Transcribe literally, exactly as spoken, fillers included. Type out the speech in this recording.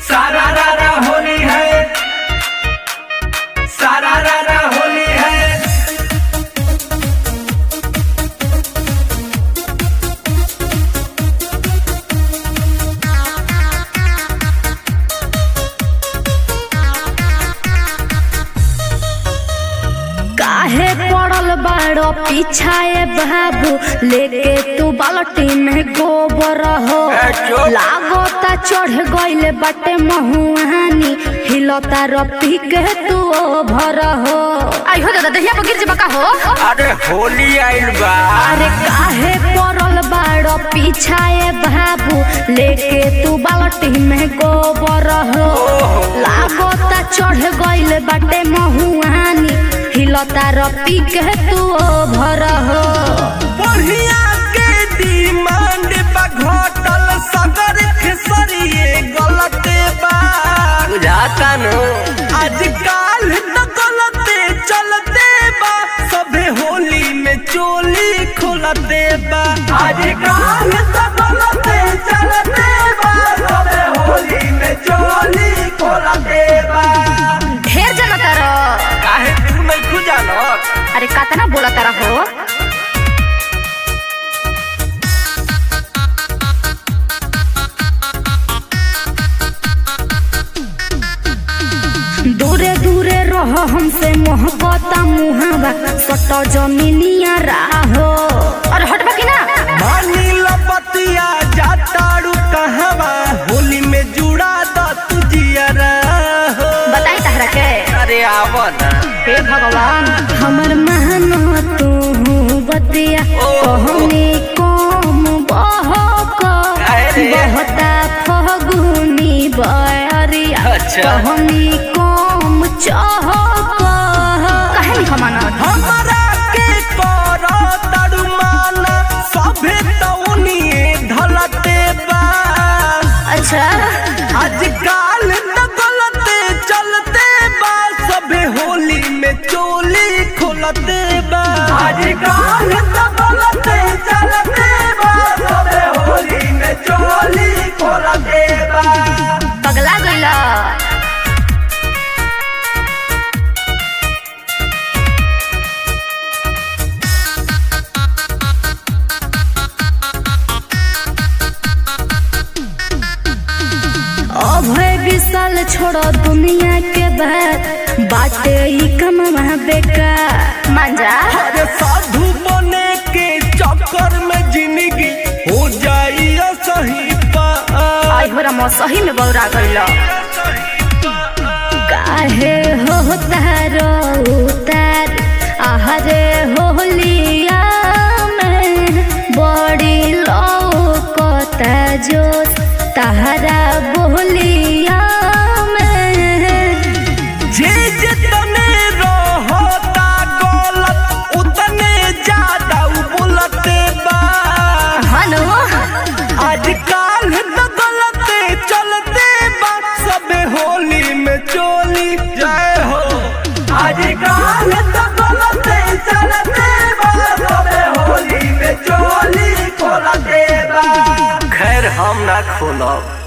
सारा रारा होली है, सारा रारा होली है। काहे पड़ल बाड़ो पीछाए बाबू लेके तू बाल्टी में गोबर हो लागोता चढ़ गइले बाटे महुआनी हिलता रपी के तू भर हो। आई हो दादा दहिया पर गिर जबका हो। अरे होली आइल बा। अरे काहे पड़ल बाड़ो पीछाए बाबू लेके तू बाल्टी में गोबर हो लागोता चढ़ गइले बाटे महुआनी हिलता रपी के तू भर हो। बढ़िया के डिमांड बा घटल सगर खेसरिए गलते बा बुझाता न आजकल न गलते चलते बा सबे होली में चोली खोलते बा आजकल न गलते चलते बा सबे होली में चोली खोलते बा। ढेर जनता रो काहे तू नहीं खुजालत। अरे कातना बोला तारा हो। दूरे दूरे रहो हमसे मोहब्बता मुहावा सटो जमीनिया राहो। और हटबा की ना मानी लपतिया जातारू कहवा होली में जुड़ा द तुझियरा हो। बताई तहरा के अरे आवा ना हे भगवान हमर महनो तू बतिया कहनी कम बहक बहता फगुनी बयरिया अच्छा। कहनी कम चहक काहे नहीं खमाना हमरा के करो तड़माना सभे तौनिए ढलते बा। अच्छा आजकल न गलते चलते बा सभे होली में चोली खोलते बा आजकल न गलते चलते बा सभे होली में चोली खोलते बा। पगला गइला। अभय विशाल छोड़ो दुनिया के बात बाटे ही कमवा बेकार मान जा। अरे साधु बने के चक्कर में जिंदगी हो जाई सही पा। आई हो रमा सही में बौरा गइला। काहे हो तारो उतार आहरे होलिया में बड़ी लौकता जोश तहरा बोलिया में। जे जितने रहता गलत उतने ज्यादा बोलते बा। हनो आजकल न गलते चलते बा सबे होली में चोली जय हो। आजकल न गलते चलते बा सबे होली में चोली खोलते बा। खैर हम ना खोलब।